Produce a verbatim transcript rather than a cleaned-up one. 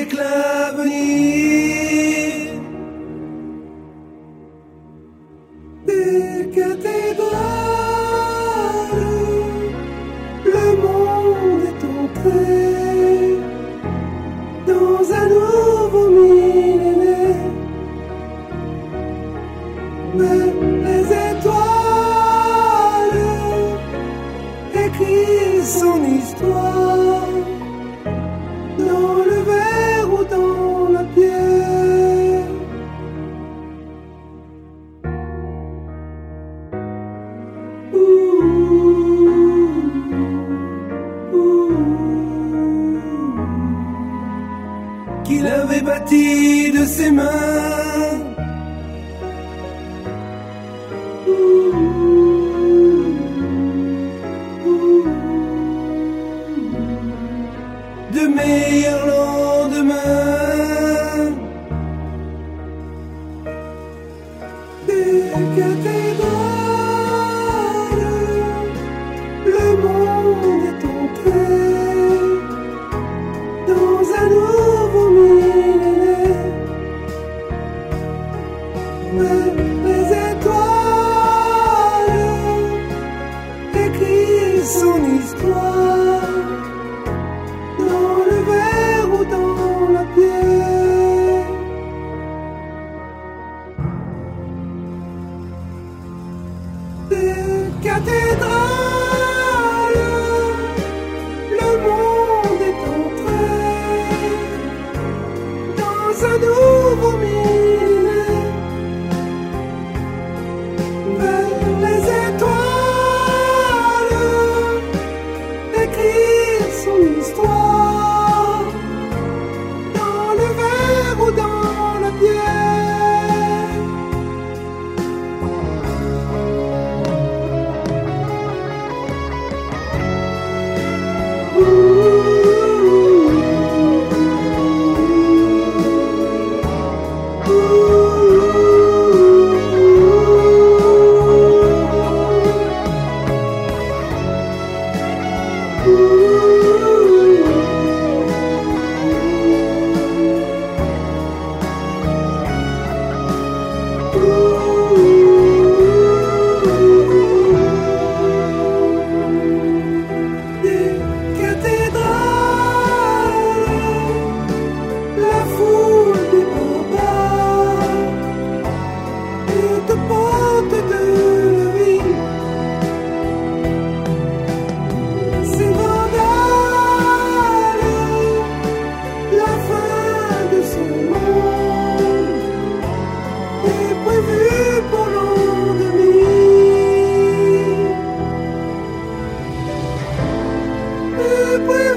avec l'avenir. Des cathédrales, le monde est entré dans un nouveau millénaire. Mais les étoiles écrivent son histoire dans le verre ou dans la pierre. Ouh, ouh, qu'il avait bâti de ses mains. De meilleurs lendemains, des cathédrales, le monde est entré dans un nouveau millénaire. Mais les étoiles écrivent son histoire dans le verre ou dans la pierre. Des cathédrales, le monde est entré dans un nouveau millénaire. Vers les étoiles écrire son histoire dans le verre ou dans la pierre. Ouh, des cathédrales, la foule des barbares est aux portes de la vie. Ces vandales, la fin de ce monde est prévue pour l'an deux mille. Est prévue